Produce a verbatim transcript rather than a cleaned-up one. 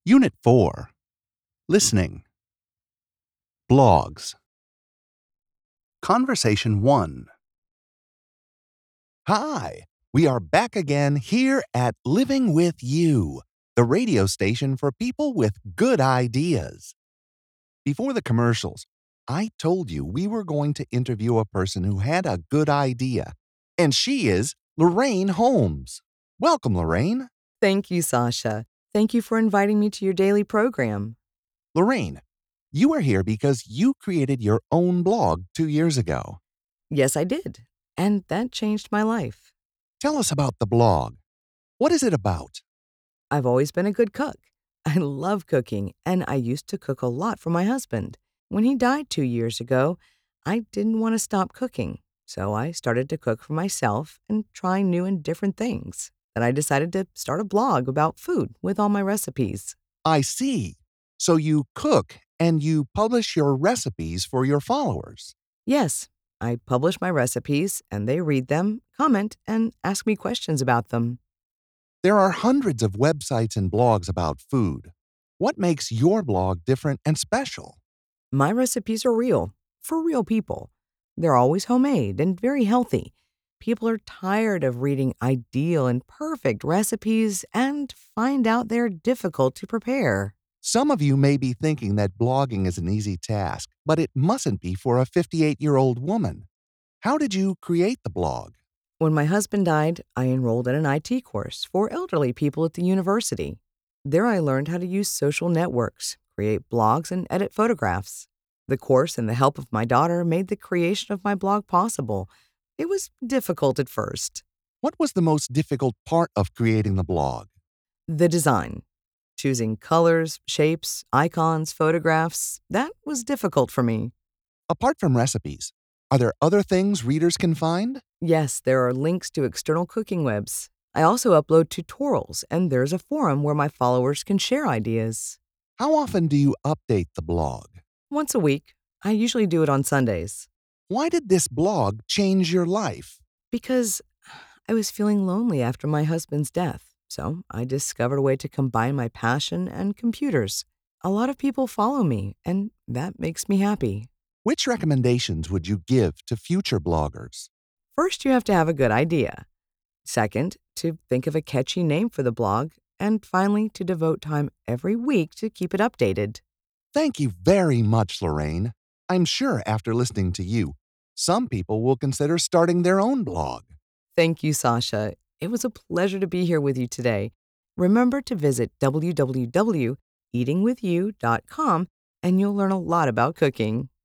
Unit four. Listening. Blogs. Conversation one. Hi, we are back again here at Living with You, the radio station for people with good ideas. Before the commercials, I told you we were going to interview a person who had a good idea, and she is Lorraine Holmes. Welcome, Lorraine. Thank you, Sasha. Thank you for inviting me to your daily program. Lorraine, you are here because you created your own blog two years ago. Yes, I did. And that changed my life. Tell us about the blog. What is it about? I've always been a good cook. I love cooking, and I used to cook a lot for my husband. When he died two years ago, I didn't want to stop cooking, so I started to cook for myself and try new and different things. Then I decided to start a blog about food with all my recipes. I see. So you cook and you publish your recipes for your followers. Yes, I publish my recipes, and they read them, comment, and ask me questions about them. There are hundreds of websites and blogs about food. What makes your blog different and special? My recipes are real, for real people. They're always homemade and very healthy. People are tired of reading ideal and perfect recipes and find out they're difficult to prepare. Some of you may be thinking that blogging is an easy task, but it mustn't be for a fifty-eight-year-old woman. How did you create the blog? When my husband died, I enrolled in an I T course for elderly people at the university. There I learned how to use social networks, create blogs, and edit photographs. The course and the help of my daughter made the creation of my blog possible. It was difficult at first. What was the most difficult part of creating the blog? The design. Choosing colors, shapes, icons, photographs, that was difficult for me. Apart from recipes, are there other things readers can find? Yes, there are links to external cooking webs. I also upload tutorials, and there's a forum where my followers can share ideas. How often do you update the blog? Once a week. I usually do it on Sundays. Why did this blog change your life? Because I was feeling lonely after my husband's death, so I discovered a way to combine my passion and computers. A lot of people follow me, and that makes me happy. Which recommendations would you give to future bloggers? First, you have to have a good idea. Second, to think of a catchy name for the blog. And finally, to devote time every week to keep it updated. Thank you very much, Lorraine. I'm sure after listening to you, some people will consider starting their own blog. Thank you, Sasha. It was a pleasure to be here with you today. Remember to visit w w w dot eating with you dot com and you'll learn a lot about cooking.